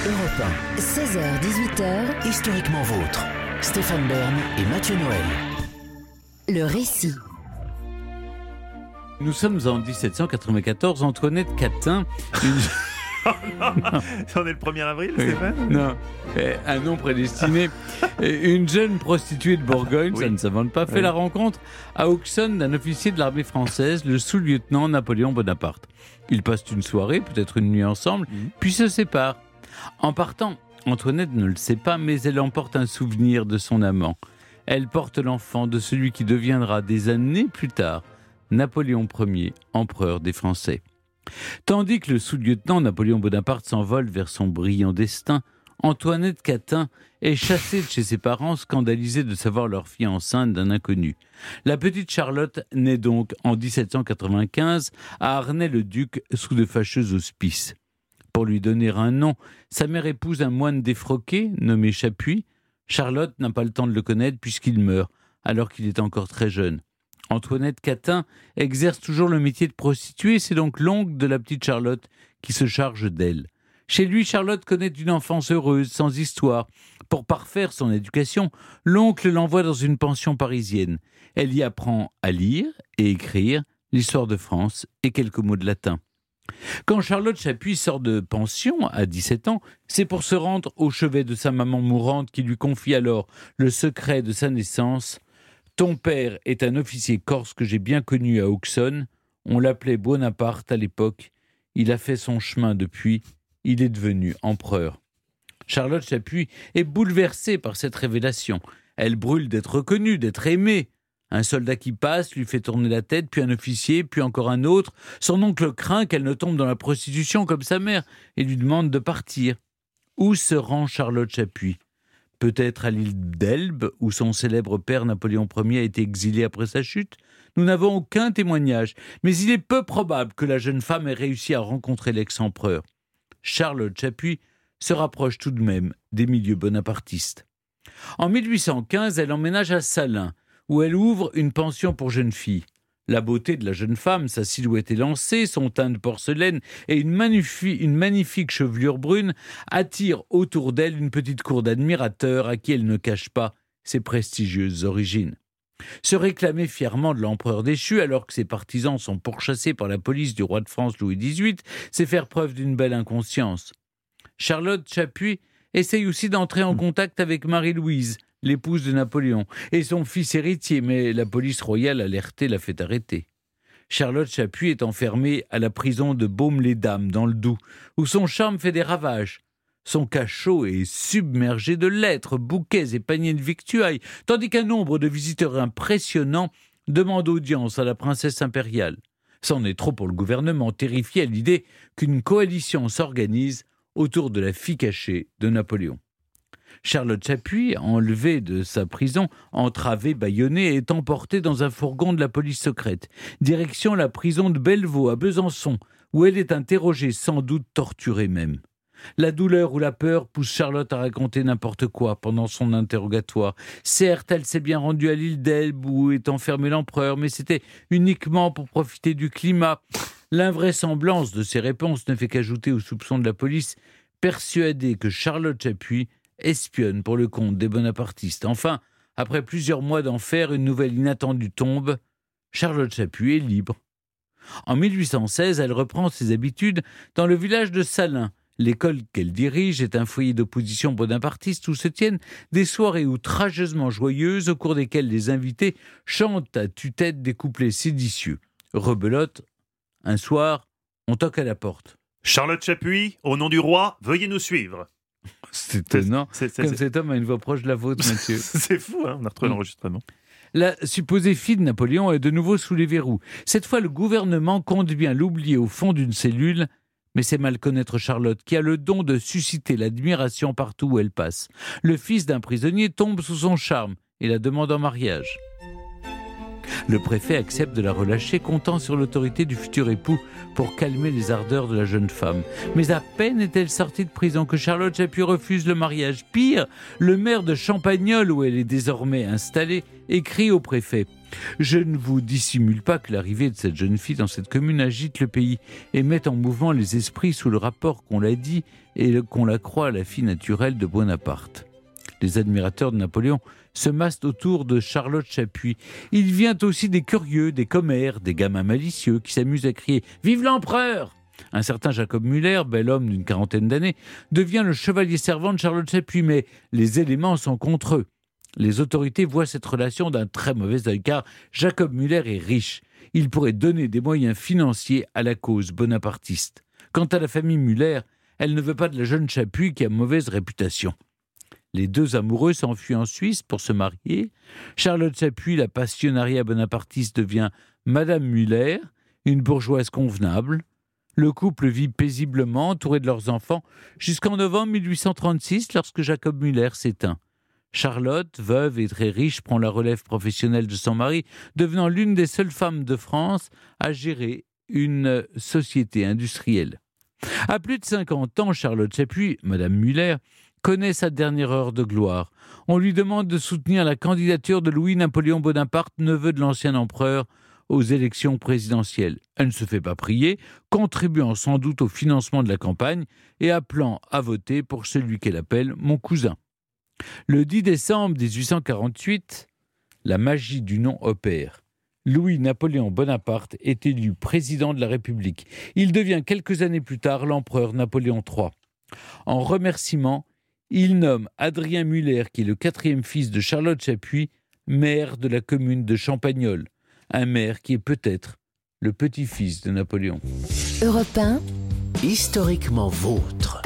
Europe 1. 16h-18h. Historiquement vôtre. Stéphane Bern et Mathieu Noël. Le récit. Nous sommes en 1794. Antoinette Catin... On est le 1er avril, Oui. Stéphane ? Non, un nom prédestiné. Une jeune prostituée de Bourgogne, ça ne s'invente pas, fait la rencontre à Auxonne d'un officier de l'armée française, le sous-lieutenant Napoléon Bonaparte. Ils passent une soirée, peut-être une nuit ensemble, puis se séparent. En partant, Antoinette ne le sait pas, mais elle emporte un souvenir de son amant. Elle porte l'enfant de celui qui deviendra des années plus tard Napoléon Ier, empereur des Français. Tandis que le sous-lieutenant Napoléon Bonaparte s'envole vers son brillant destin, Antoinette Catin est chassée de chez ses parents, scandalisée de savoir leur fille enceinte d'un inconnu. La petite Charlotte naît donc en 1795 à Arnay-le-Duc sous de fâcheux auspices. Pour lui donner un nom, sa mère épouse un moine défroqué nommé Chapuis. Charlotte n'a pas le temps de le connaître puisqu'il meurt, alors qu'il est encore très jeune. Antoinette Catin exerce toujours le métier de prostituée, c'est donc l'oncle de la petite Charlotte qui se charge d'elle. Chez lui, Charlotte connaît une enfance heureuse, sans histoire. Pour parfaire son éducation, l'oncle l'envoie dans une pension parisienne. Elle y apprend à lire et écrire, l'histoire de France et quelques mots de latin. Quand Charlotte Chapuis sort de pension à 17 ans, c'est pour se rendre au chevet de sa maman mourante qui lui confie alors le secret de sa naissance. « Ton père est un officier corse que j'ai bien connu à Auxonne. On l'appelait Bonaparte à l'époque. Il a fait son chemin depuis. Il est devenu empereur. » Charlotte Chapuis est bouleversée par cette révélation. Elle brûle d'être reconnue, d'être aimée. Un soldat qui passe lui fait tourner la tête, puis un officier, puis encore un autre. Son oncle craint qu'elle ne tombe dans la prostitution comme sa mère et lui demande de partir. Où se rend Charlotte Chapuis ? Peut-être à l'île d'Elbe, où son célèbre père Napoléon Ier a été exilé après sa chute. Nous n'avons aucun témoignage, mais il est peu probable que la jeune femme ait réussi à rencontrer l'ex-empereur. Charlotte Chapuis se rapproche tout de même des milieux bonapartistes. En 1815, elle emménage à Salins, où elle ouvre une pension pour jeunes filles. La beauté de la jeune femme, sa silhouette élancée, son teint de porcelaine et une magnifique chevelure brune attirent autour d'elle une petite cour d'admirateurs à qui elle ne cache pas ses prestigieuses origines. Se réclamer fièrement de l'empereur déchu alors que ses partisans sont pourchassés par la police du roi de France Louis XVIII, c'est faire preuve d'une belle inconscience. Charlotte Chapuis essaye aussi d'entrer en contact avec Marie-Louise, l'épouse de Napoléon, et son fils héritier, mais la police royale alertée l'a fait arrêter. Charlotte Chapuis est enfermée à la prison de Baume-les-Dames, dans le Doubs, où son charme fait des ravages. Son cachot est submergé de lettres, bouquets et paniers de victuailles, tandis qu'un nombre de visiteurs impressionnants demandent audience à la princesse impériale. C'en est trop pour le gouvernement, terrifié à l'idée qu'une coalition s'organise autour de la fille cachée de Napoléon. Charlotte Chapuis, enlevée de sa prison, entravée, bâillonnée, est emportée dans un fourgon de la police secrète. Direction la prison de Bellevaux, à Besançon, où elle est interrogée, sans doute torturée même. La douleur ou la peur pousse Charlotte à raconter n'importe quoi pendant son interrogatoire. Certes, elle s'est bien rendue à l'île d'Elbe où est enfermé l'empereur, mais c'était uniquement pour profiter du climat. L'invraisemblance de ces réponses ne fait qu'ajouter aux soupçons de la police, persuadée que Charlotte Chapuis espionne pour le compte des bonapartistes. Enfin, après plusieurs mois d'enfer, une nouvelle inattendue tombe. Charlotte Chapuis est libre. En 1816, elle reprend ses habitudes dans le village de Salins. L'école qu'elle dirige est un foyer d'opposition bonapartiste où se tiennent des soirées outrageusement joyeuses au cours desquelles les invités chantent à tue-tête des couplets séditieux. Rebelote, un soir, on toque à la porte. « Charlotte Chapuis, au nom du roi, veuillez nous suivre. » C'est étonnant, comme cet homme a une voix proche de la vôtre, Mathieu. C'est fou, hein, on a retrouvé l'enregistrement. La supposée fille de Napoléon est de nouveau sous les verrous. Cette fois, le gouvernement compte bien l'oublier au fond d'une cellule, mais c'est mal connaître Charlotte, qui a le don de susciter l'admiration partout où elle passe. Le fils d'un prisonnier tombe sous son charme et la demande en mariage. Le préfet accepte de la relâcher, comptant sur l'autorité du futur époux pour calmer les ardeurs de la jeune femme. Mais à peine est-elle sortie de prison que Charlotte Chapuis refuse le mariage. Pire, le maire de Champagnole, où elle est désormais installée, écrit au préfet Je ne vous dissimule pas que l'arrivée de cette jeune fille dans cette commune agite le pays et met en mouvement les esprits sous le rapport qu'on l'a dit et qu'on la croit la fille naturelle de Bonaparte. Les admirateurs de Napoléon se massent autour de Charlotte Chappuis. Il vient aussi des curieux, des commères, des gamins malicieux qui s'amusent à crier « Vive l'empereur !» Un certain Jacob Müller, bel homme d'une 40aine d'années, devient le chevalier servant de Charlotte Chappuis, mais les éléments sont contre eux. Les autorités voient cette relation d'un très mauvais œil, car Jacob Müller est riche. Il pourrait donner des moyens financiers à la cause bonapartiste. Quant à la famille Müller, elle ne veut pas de la jeune Chappuis qui a mauvaise réputation. Les deux amoureux s'enfuient en Suisse pour se marier. Charlotte Chappuis, la passionnariat bonapartiste, devient Madame Müller, une bourgeoise convenable. Le couple vit paisiblement, entouré de leurs enfants, jusqu'en novembre 1836, lorsque Jacob Müller s'éteint. Charlotte, veuve et très riche, prend la relève professionnelle de son mari, devenant l'une des seules femmes de France à gérer une société industrielle. À plus de 50 ans, Charlotte Chappuis, Madame Müller, connaît sa dernière heure de gloire. On lui demande de soutenir la candidature de Louis-Napoléon Bonaparte, neveu de l'ancien empereur, aux élections présidentielles. Elle ne se fait pas prier, contribuant sans doute au financement de la campagne et appelant à voter pour celui qu'elle appelle « mon cousin ». Le 10 décembre 1848, la magie du nom opère. Louis-Napoléon Bonaparte est élu président de la République. Il devient quelques années plus tard l'empereur Napoléon III. En remerciement, il nomme Adrien Müller, qui est le 4e fils de Charlotte Chappuis, maire de la commune de Champagnole. Un maire qui est peut-être le petit-fils de Napoléon. Europe 1, historiquement vôtre.